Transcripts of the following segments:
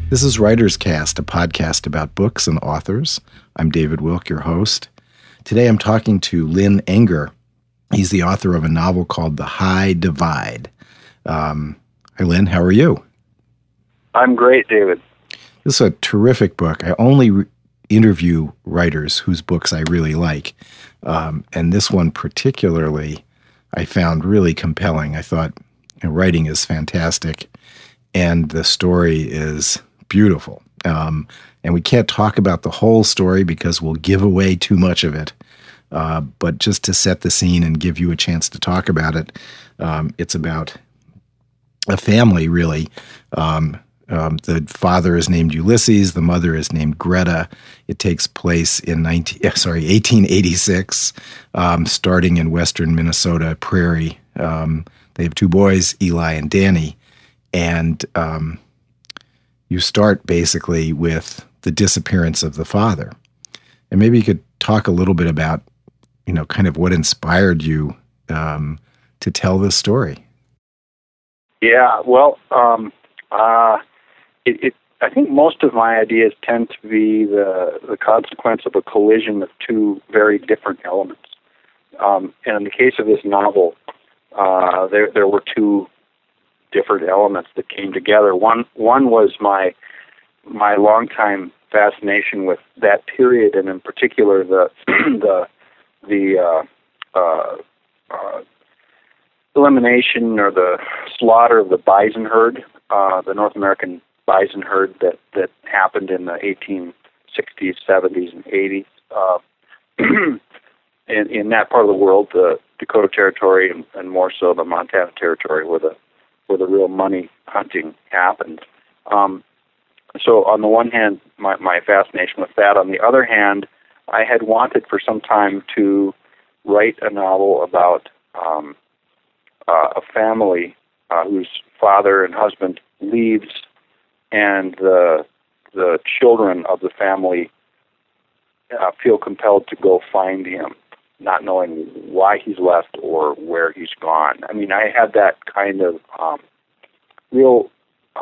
This is Writer's Cast, a podcast about books and authors. I'm David Wilk, your host. Today I'm talking to Lynn Enger. He's the author of a novel called The High Divide. Hi, Lynn. How are you? I'm great, David. This is a terrific book. I only interview writers whose books I really like. And this one particularly I found really compelling. I thought writing is fantastic and the story is beautiful. And we can't talk about the whole story because we'll give away too much of it. But just to set the scene and give you a chance to talk about it, it's about a family, really. The father is named Ulysses. The mother is named Greta. It takes place in 1886, starting in western Minnesota Prairie. They have two boys, Eli and Danny. And you start basically with the disappearance of the father. And maybe you could talk a little bit about, kind of what inspired you to tell this story. Yeah, well, I think most of my ideas tend to be the consequence of a collision of two very different elements. And in the case of this novel, there were two different elements that came together. One was my longtime fascination with that period, and in particular the elimination or the slaughter of the bison herd, the North American bison herd that happened in the 1860s, 70s, and 80s. In that part of the world, the Dakota Territory and more so the Montana Territory, where the real money hunting happened. So on the one hand, my fascination with that. On the other hand, I had wanted for some time to write a novel about a family whose father and husband leaves, and the children of the family feel compelled to go find him, not knowing why he's left or where he's gone. I mean, I had that kind of real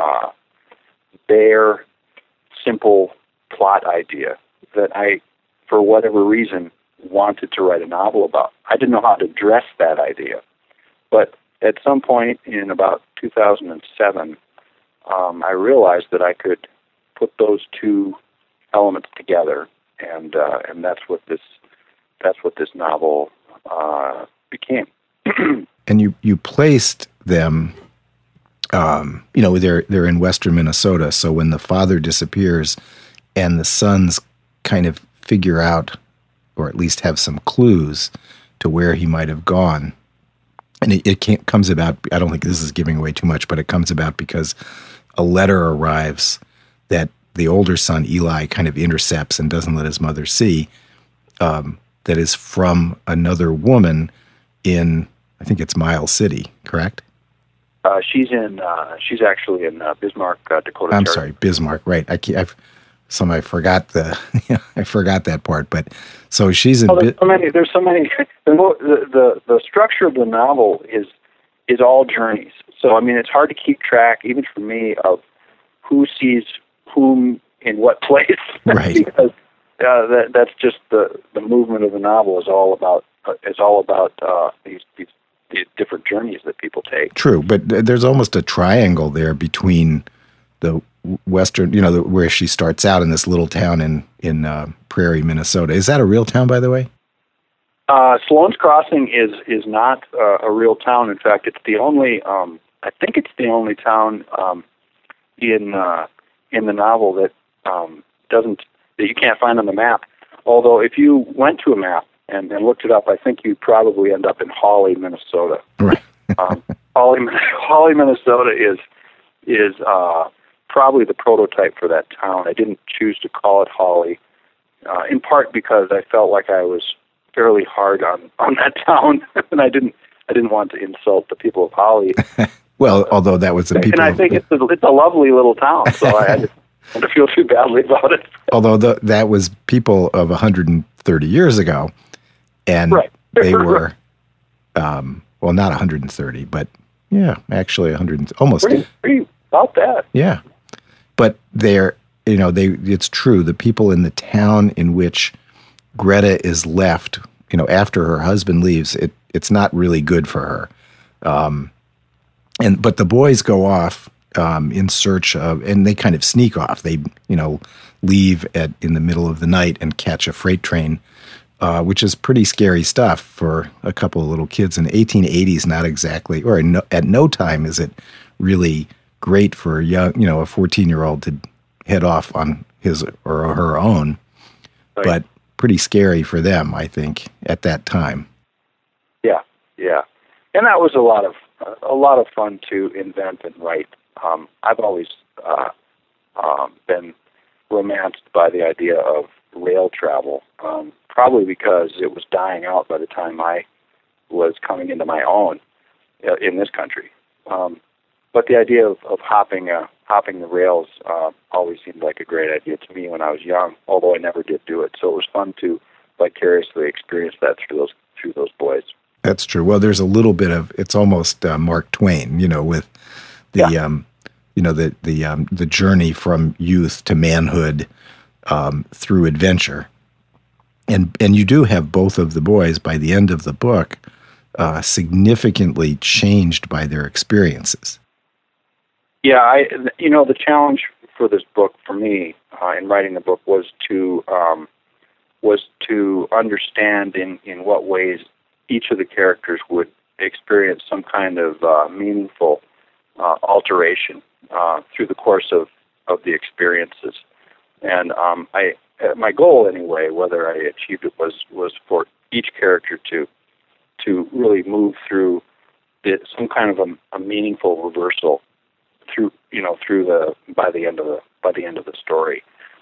bare, simple plot idea that I, for whatever reason, wanted to write a novel about. I didn't know how to dress that idea. But at some point in about 2007, I realized that I could put those two elements together, and that's what this novel became. And you placed them, they're in western Minnesota. So when the father disappears, and the sons kind of figure out, or at least have some clues to where he might have gone. And it comes about, I don't think this is giving away too much, but it comes about because a letter arrives that the older son, Eli, kind of intercepts and doesn't let his mother see, that is from another woman in, I think it's Miles City, correct? She's actually in Bismarck, Dakota. I'm sorry, Bismarck, right. I forgot I forgot that part, but so she's in. There's so many. The structure of the novel is all journeys. So I mean, it's hard to keep track, even for me, of who sees whom in what place. Right. Because that's just the movement of the novel is all about these different journeys that people take. True, but there's almost a triangle there between the western, where she starts out in this little town in Prairie, Minnesota. Is that a real town, by the way? Sloan's Crossing is not a real town. In fact, it's the only. I think it's the only town in the novel that you can't find on the map. Although, if you went to a map and looked it up, I think you'd probably end up in Hawley, Minnesota. Right. Hawley, Minnesota is probably the prototype for that town. I didn't choose to call it Hawley, in part because I felt like I was fairly hard on that town, and I didn't want to insult the people of Hawley. Well, although that was the people, and I think it's a lovely little town, so I didn't want to feel too badly about it. Although that was people of 130 years ago, and right. They were, well, not 130, but yeah, actually 100, almost. Pretty about that. Yeah. but it's true. The people in the town in which Greta is left, after her husband leaves, it's not really good for her. But the boys go off in search of, and they kind of sneak off. They, leave in the middle of the night and catch a freight train, which is pretty scary stuff for a couple of little kids in the 1880s. Not exactly, or at no time is it really great for a 14-year-old to head off on his or her own, Right. But pretty scary for them, I think, at that time. Yeah, and that was a lot of fun to invent and write. I've always been romanced by the idea of rail travel, probably because it was dying out by the time I was coming into my own in this country. But the idea of hopping the rails always seemed like a great idea to me when I was young, although I never did do it. So it was fun to vicariously experience that through those boys. That's true. Well, there's a little bit of, it's almost Mark Twain, with the the journey from youth to manhood through adventure, and you do have both of the boys by the end of the book significantly changed by their experiences. Yeah, the challenge for this book for me in writing the book was to understand in what ways each of the characters would experience some kind of meaningful alteration through the course of the experiences. And my goal, anyway, whether I achieved it, was for each character to really move through some kind of a meaningful reversal by the end of the story.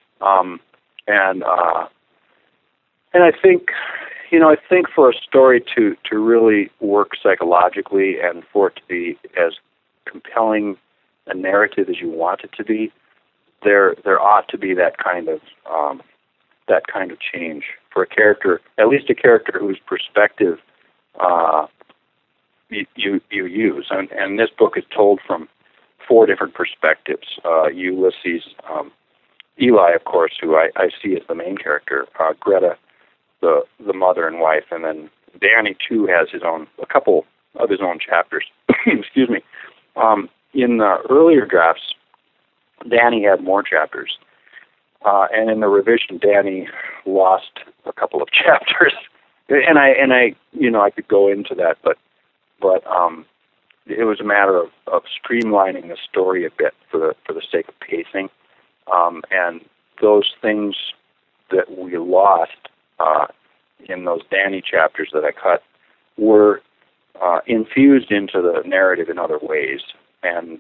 And I think for a story to really work psychologically and for it to be as compelling a narrative as you want it to be, there ought to be that kind of change for a character, at least a character whose perspective you use. And this book is told from 4 different perspectives. Ulysses, Eli, of course, who I see as the main character, Greta, the mother and wife, and then Danny too has a couple of his own chapters. Excuse me. In the earlier drafts, Danny had more chapters, and in the revision, Danny lost a couple of chapters. And I could go into that, but it was a matter of streamlining the story a bit for the sake of pacing, and those things that we lost in those Danny chapters that I cut were infused into the narrative in other ways, and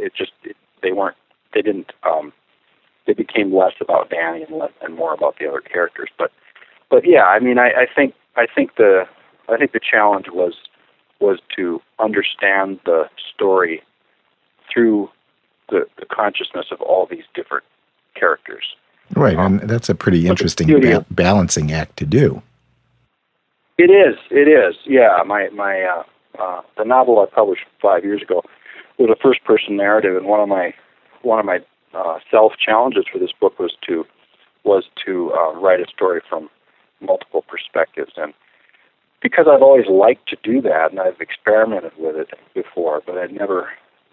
they became less about Danny and more about the other characters. But yeah, I mean, I think the challenge was to understand the story through the consciousness of all these different characters. Right, and that's a pretty interesting balancing act to do. It is. Yeah, the novel I published 5 years ago was a first-person narrative, and one of my self challenges for this book was to write a story from multiple perspectives, and because I've always liked to do that, and I've experimented with it before, but I never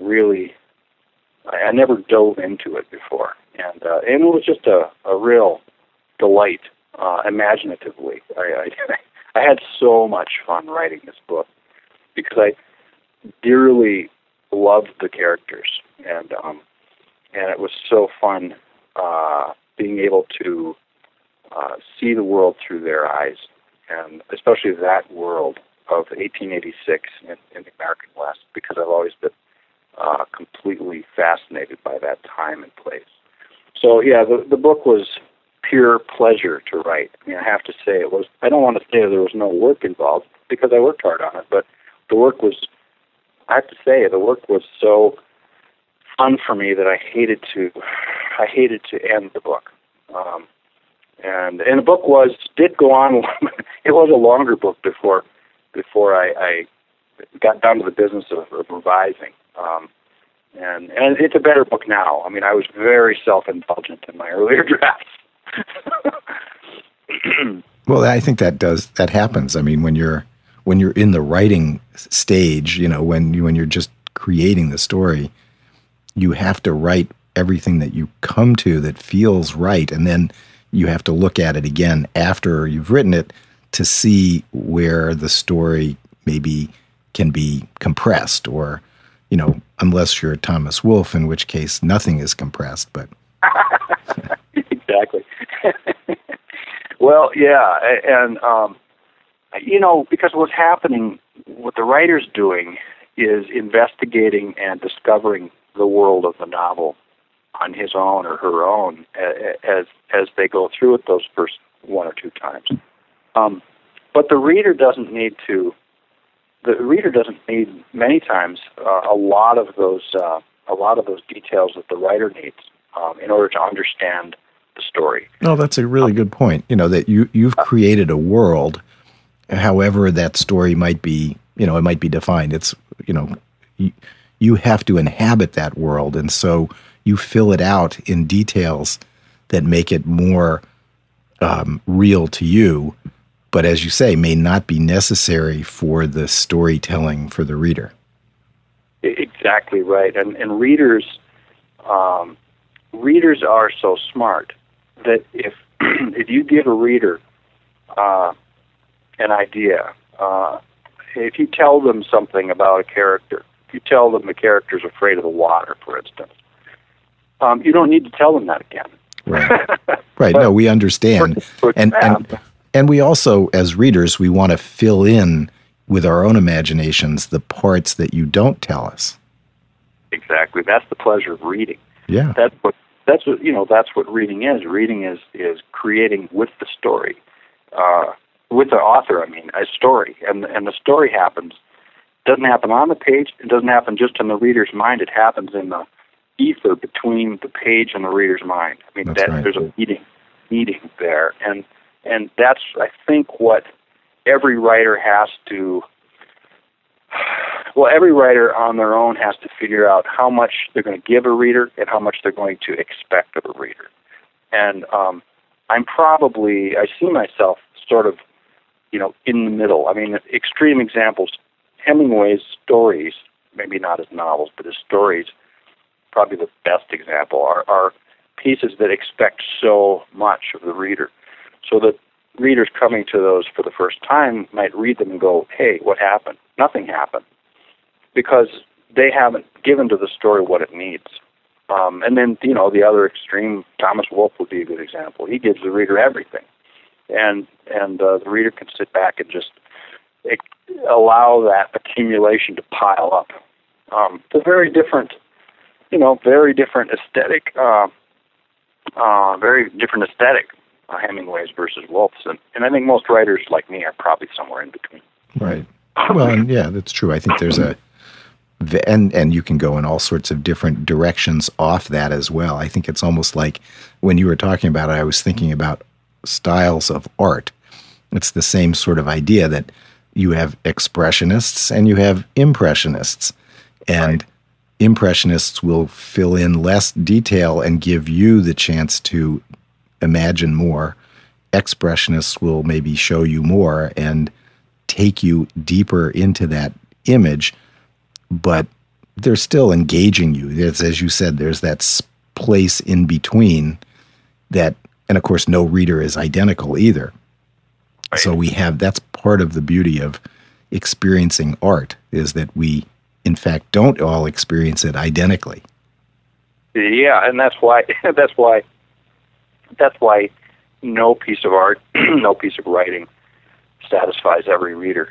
dove into it before, and it was just a real delight, imaginatively. I had so much fun writing this book because I dearly loved the characters, and it was so fun being able to see the world through their eyes, and especially that world of 1886 in the American West, because I've always been completely fascinated by that time and place. So yeah, the book was pure pleasure to write. I mean, I have to say it was. I don't want to say there was no work involved because I worked hard on it, but the work was. I have to say the work was so fun for me that I hated to end the book. And the book did go on. It was a longer book before I got down to the business of revising. And it's a better book now. I mean, I was very self-indulgent in my earlier drafts. Well, I think that happens. I mean, when you're in the writing stage, when you're just creating the story, you have to write everything that you come to that feels right, and then you have to look at it again after you've written it to see where the story maybe can be compressed, or unless you're Thomas Wolfe, in which case nothing is compressed. But exactly. Well, yeah, and because what's happening, what the writer's doing is investigating and discovering the world of the novel on his own or her own as they go through it those first one or two times. But the reader doesn't need many times a lot of those details that the writer needs in order to understand the story. No, that's a really good point. That you've created a world, however that story might be, it might be defined. It's, you have to inhabit that world, and so you fill it out in details that make it more real to you, but as you say, may not be necessary for the storytelling for the reader. Exactly right. And readers are so smart that if you give a reader an idea, if you tell them something about a character, if you tell them the character's afraid of the water, for instance, you don't need to tell them that again. Right. Right. No, we understand. And we also, as readers, we want to fill in with our own imaginations the parts that you don't tell us. Exactly. That's the pleasure of reading. Yeah. That's what reading is. Reading is creating with the story, with the author. I mean, a story, and the story doesn't happen on the page. It doesn't happen just in the reader's mind. It happens in the ether between the page and the reader's mind. I mean, right. There's a meeting there, and that's, I think, what every writer has to. Well, every writer on their own has to figure out how much they're going to give a reader and how much they're going to expect of a reader. And I see myself sort of, in the middle. I mean, extreme examples, Hemingway's stories, maybe not his novels, but his stories, probably the best example, are pieces that expect so much of the reader. So that readers coming to those for the first time might read them and go, hey, what happened? Nothing happened. Because they haven't given to the story what it needs. And then, the other extreme, Thomas Wolfe would be a good example. He gives the reader everything. And the reader can sit back and just allow that accumulation to pile up. It's a very different aesthetic, Hemingway's versus Wolfe's. And I think most writers like me are probably somewhere in between. Right. Well, and yeah, that's true. I think there's and you can go in all sorts of different directions off that as well. I think it's almost like when you were talking about it, I was thinking about styles of art. It's the same sort of idea that you have expressionists and you have impressionists. And right. Impressionists will fill in less detail and give you the chance to imagine more. Expressionists will maybe show you more and take you deeper into that image, but they're still engaging you. As you said, there's that place in between that, and of course, no reader is identical either. Right. So that's part of the beauty of experiencing art, is that we, in fact, don't all experience it identically. Yeah, and that's why no piece of art, no piece of writing satisfies every reader.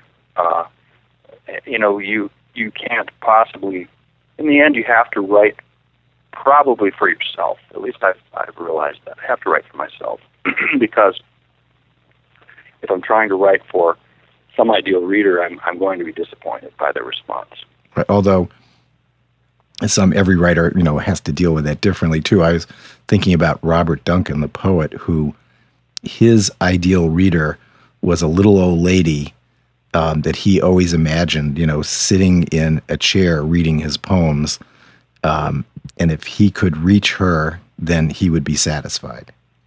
You can't possibly. In the end, you have to write probably for yourself. At least I've realized that I have to write for myself because if I'm trying to write for some ideal reader, I'm going to be disappointed by their response. Right. Although every writer has to deal with that differently too. I was thinking about Robert Duncan, the poet, who his ideal reader was a little old lady that he always imagined, sitting in a chair reading his poems, And if he could reach her, then he would be satisfied.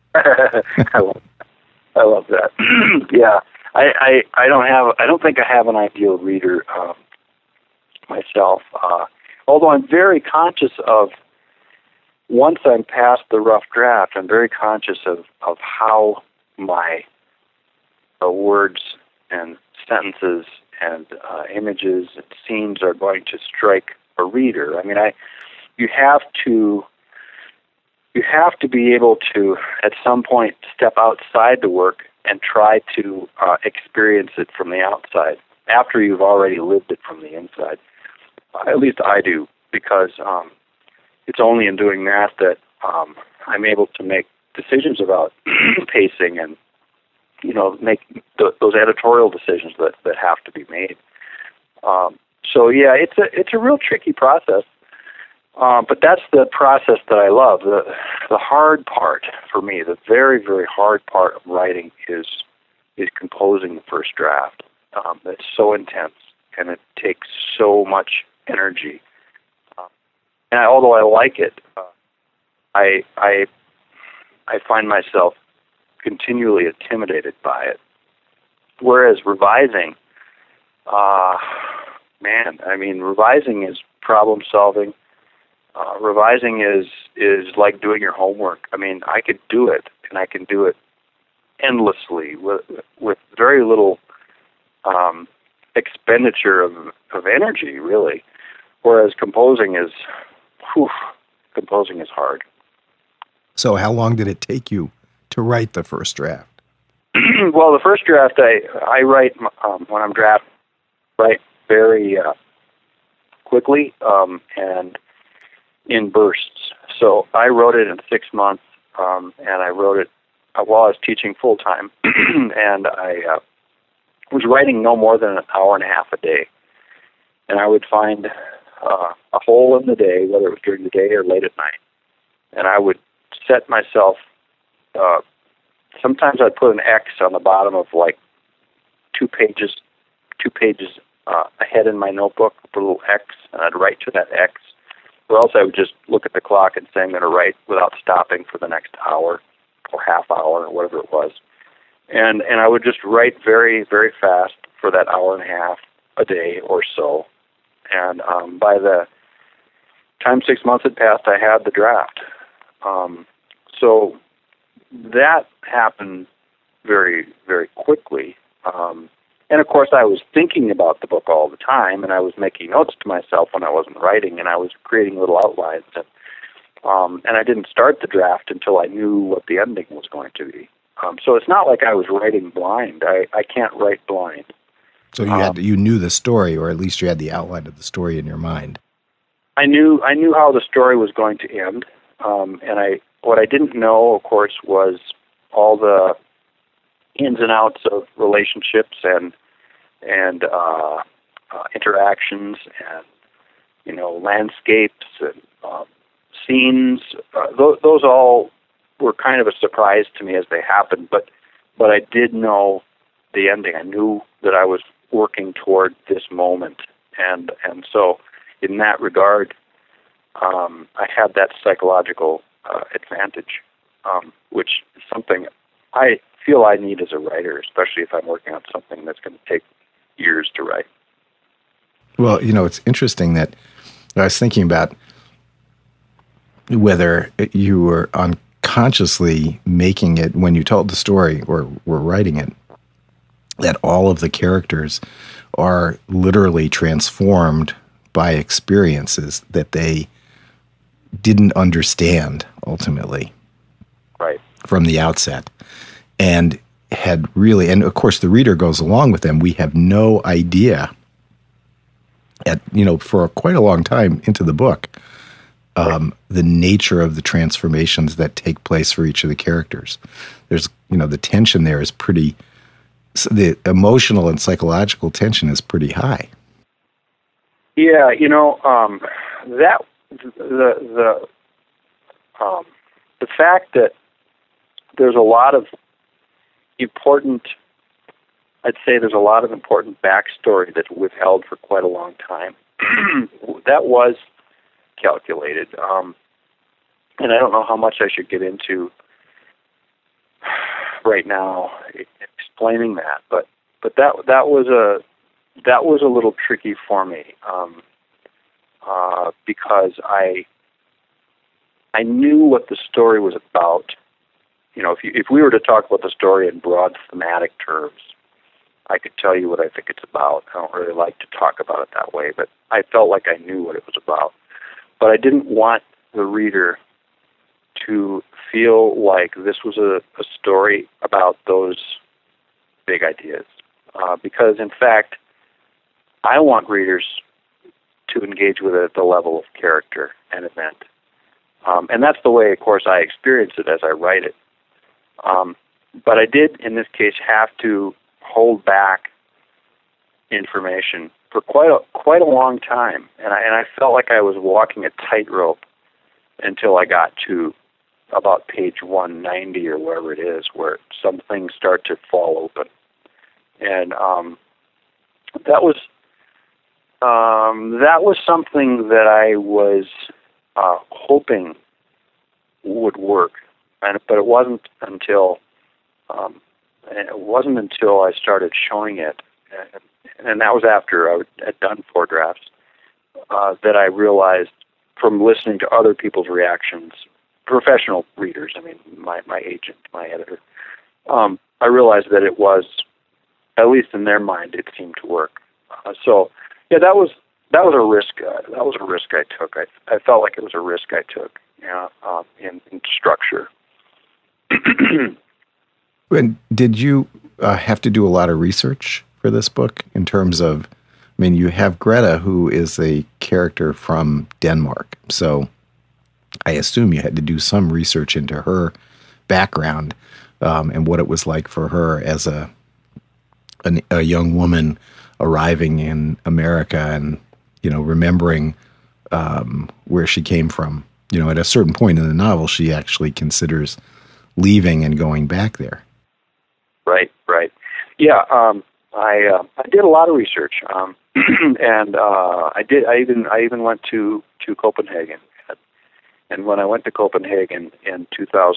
I love that. Yeah, I don't think I have an ideal reader myself. Although I'm very conscious of, once I'm past the rough draft, I'm very conscious of how my words and sentences and images and scenes are going to strike a reader. I mean, you have to be able to, at some point, step outside the work and try to experience it from the outside after you've already lived it from the inside. At least I do, because it's only in doing that I'm able to make decisions about pacing and, make those editorial decisions that have to be made. So yeah, it's a real tricky process. But that's the process that I love. The hard part for me, the very, very hard part of writing is composing the first draft. It's so intense, and it takes so much energy. And although I like it, I find myself continually intimidated by it. Whereas revising, revising is problem solving. Revising is like doing your homework. I mean, I could do it, and I can do it endlessly with very little expenditure of energy, really. Whereas composing is hard. So how long did it take you to write the first draft? Well, the first draft I write when I'm drafting, write very quickly and in bursts. So I wrote it in 6 months, and I wrote it while I was teaching full time, and I was writing no more than an hour and a half a day. And I would find a hole in the day, whether it was during the day or late at night, and I would set myself. Sometimes I'd put an X on the bottom of like two pages ahead in my notebook, put a little X, and I'd write to that X. Or else I would just look at the clock and say I'm going to write without stopping for the next hour or half hour or whatever it was. And I would just write very, very fast for that hour and a half a day or so. And by the time 6 months had passed, I had the draft. So that happened very, very quickly. And of course, I was thinking about the book all the time, and I was making notes to myself when I wasn't writing, and I was creating little outlines. And I didn't start the draft until I knew what the ending was going to be. So it's not like I was writing blind. I can't write blind. So you knew the story, or at least you had the outline of the story in your mind. I knew how the story was going to end, and what I didn't know, of course, was all the ins and outs of relationships and interactions and landscapes and scenes. Those all were kind of a surprise to me as they happened, but I did know the ending. I knew that I was working toward this moment, and so in that regard, I had that psychological advantage, which is something I feel I need as a writer, especially if I'm working on something that's going to take years to write. Well, it's interesting that I was thinking about whether you were unconsciously making it when you told the story or were writing it, that all of the characters are literally transformed by experiences that they didn't understand ultimately, right, from the outset. And and of course the reader goes along with them. We have no idea for quite a long time into the book, the nature of the transformations that take place for each of the characters. There's, the tension there is the emotional and psychological tension is pretty high. Yeah, the fact that there's a lot of important backstory that's withheld for quite a long time. That was calculated. And I don't know how much I should get into right now explaining that, but that was a little tricky for me, because I knew what the story was about. You know, if we were to talk about the story in broad thematic terms, I could tell you what I think it's about. I don't really like to talk about it that way, but I felt like I knew what it was about. But I didn't want the reader to feel like this was a story about those big ideas. Because, in fact, I want readers to engage with it at the level of character and event. And that's the way, of course, I experience it as I write it. But I did, in this case, have to hold back information for quite a long time, and I felt like I was walking a tightrope until I got to about page 190 or wherever it is, where some things start to fall open, and that was something that I was hoping would work, but it wasn't until I started showing it, and that was after I had done 4 drafts, that I realized from listening to other people's reactions, professional readers, I mean, my agent, my editor, I realized that it was, at least in their mind, it seemed to work. So, yeah, that was a risk. That was a risk I took. I felt like it was a risk I took, in structure. And did you have to do a lot of research for this book in terms of, I mean, you have Greta, who is a character from Denmark, so I assume you had to do some research into her background, and what it was like for her as a young woman arriving in America and, remembering where she came from. At a certain point in the novel, she actually considers leaving and going back there. Right. Yeah, I did a lot of research, and I even went to Copenhagen, and when I went to Copenhagen in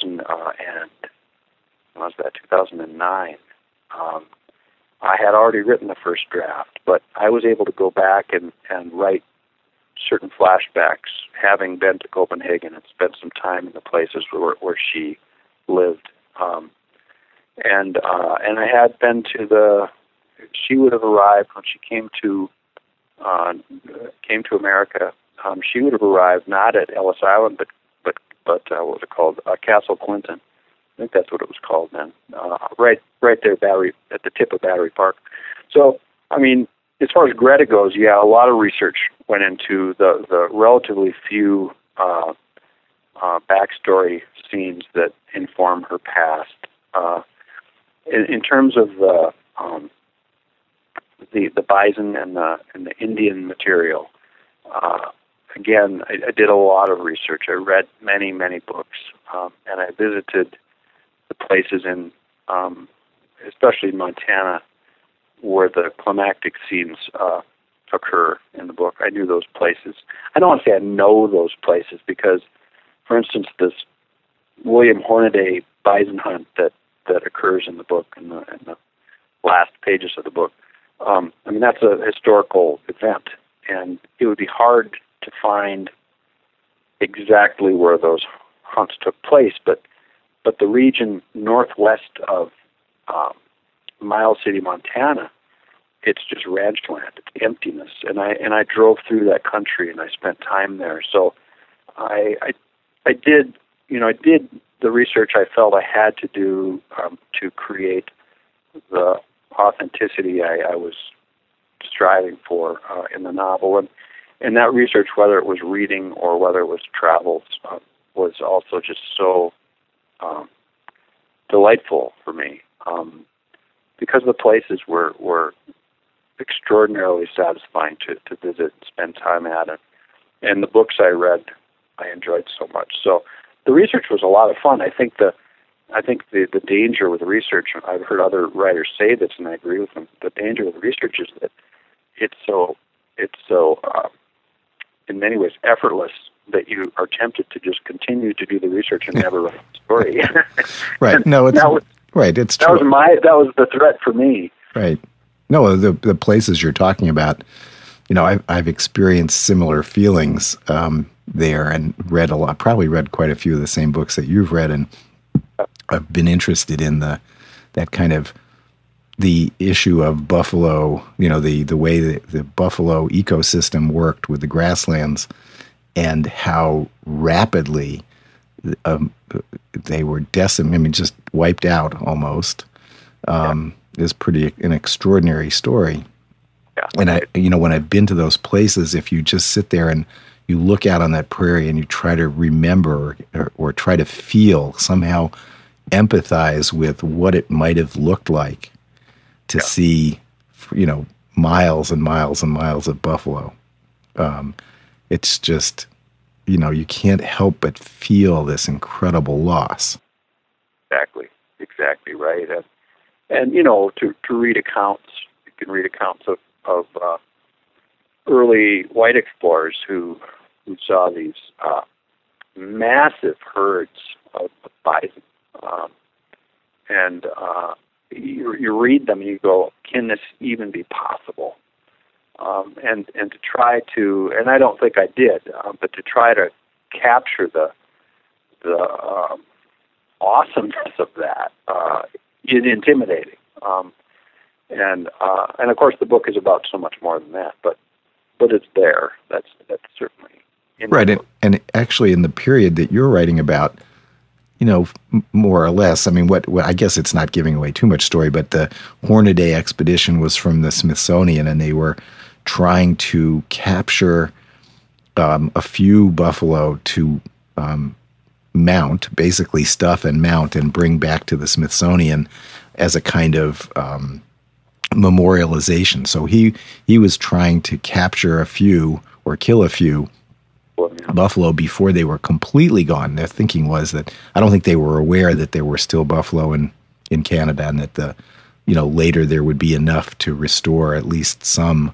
2009, I had already written the first draft, but I was able to go back and write certain flashbacks, having been to Copenhagen and spent some time in the places where she lived. And I had been to she would have arrived when she came to America. She would have arrived not at Ellis Island, but what was it called? Castle Clinton. I think that's what it was called then. Right there, at the tip of Battery Park. So, I mean, as far as Greta goes, yeah, a lot of research went into the relatively few backstory scenes that inform her past. In terms of the bison and the Indian material, again, I did a lot of research. I read many books, and I visited the places in, especially Montana, where the climactic scenes occur in the book. I knew those places. I don't want to say I know those places because, for instance, this William Hornaday bison hunt that occurs in the book, in the last pages of the book. I mean, that's a historical event, and it would be hard to find exactly where those hunts took place, but the region northwest of Miles City, Montana, it's just ranch land, it's emptiness, and I drove through that country and I spent time there. So I did the research I felt I had to do to create the authenticity I was striving for in the novel, and that research, whether it was reading or whether it was travels, was also just so delightful for me, because the places were extraordinarily satisfying to visit and spend time at, and the books I read I enjoyed so much. So the research was a lot of fun. I think the danger with research, I've heard other writers say this, and I agree with them. The danger with research is that it's so in many ways effortless that you are tempted to just continue to do the research and never write the story. Right. No, it's right. It's true. That was the threat for me. Right. No, the places you're talking about, I've experienced similar feelings there, and read a lot. Probably read quite a few of the same books that you've read, and I've been interested in that kind of the issue of buffalo. The way that the buffalo ecosystem worked with the grasslands, and how rapidly they were decimated. I mean, just wiped out almost. Is an extraordinary story. Yeah. And when I've been to those places, if you just sit there and you look out on that prairie and you try to remember or try to feel, somehow empathize with what it might have looked like to see, miles and miles and miles of buffalo. It's just, you can't help but feel this incredible loss. Exactly right. And to read accounts, you can read accounts of early white explorers who saw these massive herds of bison, and you read them and you go, can this even be possible? And to try to, and I don't think I did, but to try to capture the awesomeness of that is intimidating. And of course the book is about so much more than that, but it's there. That's certainly right. And actually, in the period that you're writing about, more or less. I mean, what I guess it's not giving away too much story, but the Hornaday expedition was from the Smithsonian, and they were trying to capture a few buffalo to mount, basically stuff and mount and bring back to the Smithsonian as a kind of memorialization. So he was trying to capture a few or kill a few buffalo before they were completely gone. Their thinking was that I don't think they were aware that there were still buffalo in Canada, and that later there would be enough to restore at least some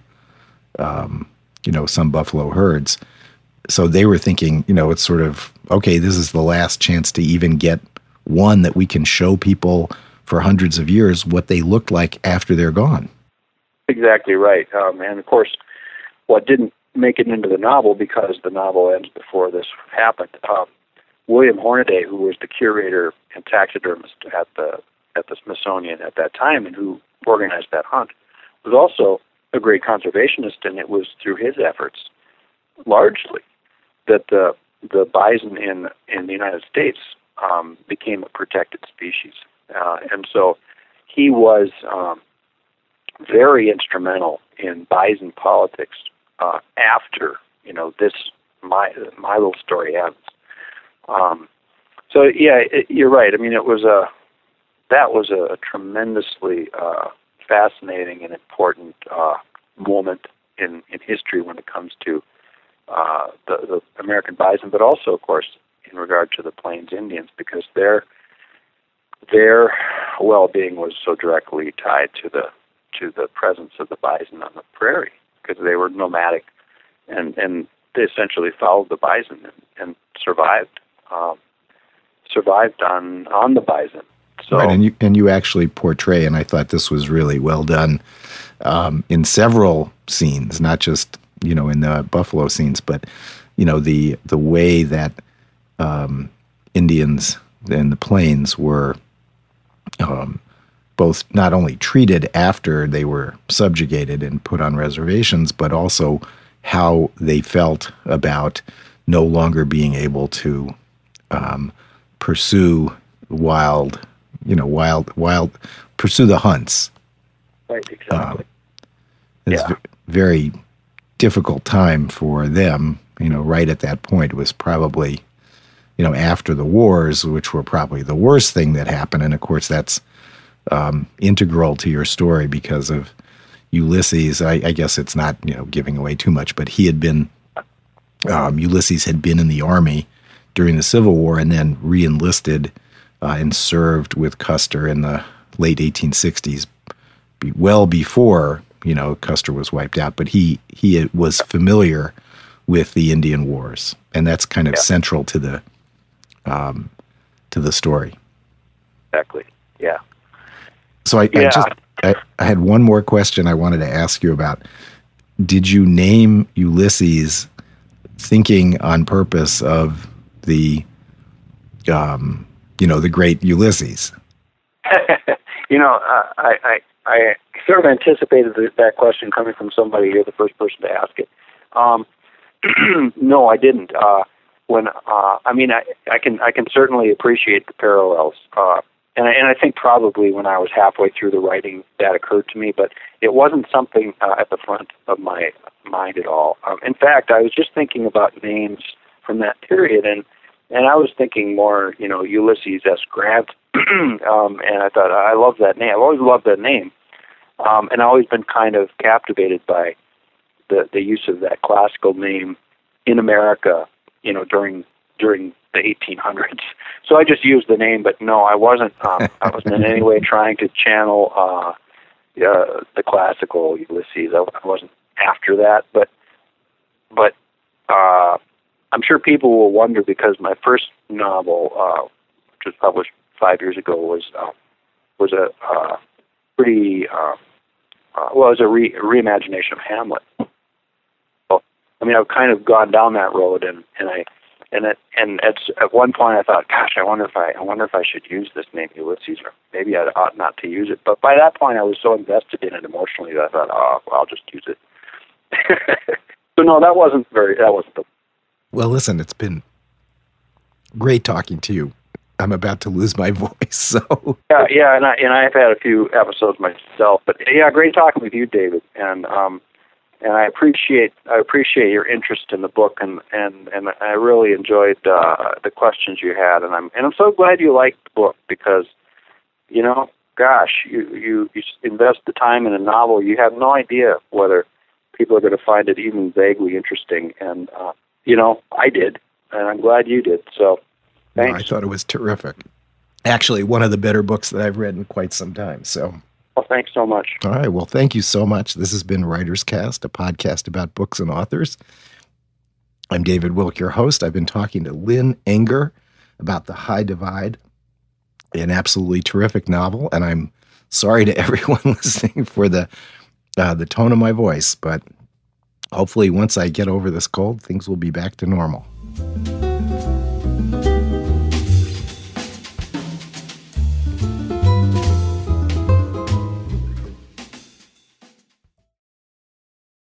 buffalo herds. So they were thinking, it's sort of, okay, this is the last chance to even get one that we can show people for hundreds of years what they looked like after they're gone. Exactly right. And of course, what didn't make it into the novel, because the novel ends before this happened, William Hornaday, who was the curator and taxidermist at the Smithsonian at that time and who organized that hunt, was also a great conservationist, and it was through his efforts largely that the bison in the United States became a protected species. And so he was very instrumental in bison politics after my little story ends. So yeah, you're right. I mean, that was a tremendously fascinating and important moment in history when it comes to the American bison, but also, of course, in regard to the Plains Indians, because their well-being was so directly tied to the presence of the bison on the prairie, because they were nomadic and they essentially followed the bison and survived on the bison. So, right, and you actually portray, and I thought this was really well done in several scenes, not just in the buffalo scenes, but the way that Indians in the plains were both not only treated after they were subjugated and put on reservations, but also how they felt about no longer being able to pursue pursue the hunts. Right, exactly. It's a very difficult time for them, right at that point. It was probably, after the wars, which were probably the worst thing that happened. And of course, that's integral to your story because of Ulysses. I guess it's not, giving away too much, but he had been, Ulysses had been in the army during the Civil War and then re-enlisted and served with Custer in the late 1860s, well before, Custer was wiped out. But he was familiar with the Indian Wars, and that's kind of central to the story. Exactly. Yeah. So I had one more question I wanted to ask you about. Did you name Ulysses thinking on purpose of the, the great Ulysses? I sort of anticipated that question coming from somebody. You're the first person to ask it. No, I didn't. I can certainly appreciate the parallels, and I think probably when I was halfway through the writing that occurred to me, but it wasn't something at the front of my mind at all. In fact, I was just thinking about names from that period, and I was thinking more, Ulysses S. Grant, and I thought, I love that name. I've always loved that name, and I've always been kind of captivated by the use of that classical name in America, during the 1800s. So I just used the name, but no, I wasn't in any way trying to channel the classical Ulysses. I wasn't after that, but I'm sure people will wonder, because my first novel, which was published 5 years ago, was a pretty it was a reimagination of Hamlet. So, I've kind of gone down that road, and at one point I thought, gosh, I wonder if I should use this name Ulysses, or maybe I ought not to use it. But by that point, I was so invested in it emotionally that I thought, I'll just use it. So no, that wasn't the. Well, listen, it's been great talking to you. I'm about to lose my voice, so. Yeah, and I've had a few episodes myself, but yeah, great talking with you, David, and I appreciate your interest in the book, and I really enjoyed the questions you had, and I'm so glad you liked the book, because gosh, you invest the time in a novel, you have no idea whether people are going to find it even vaguely interesting, and I did, and I'm glad you did. So thanks. No, I thought it was terrific. Actually, one of the better books that I've read in quite some time. So. Well, thanks so much. All right. Well, thank you so much. This has been Writer's Cast, a podcast about books and authors. I'm David Wilk, your host. I've been talking to Lynn Enger about The High Divide, an absolutely terrific novel. And I'm sorry to everyone listening for the tone of my voice, but hopefully once I get over this cold, things will be back to normal.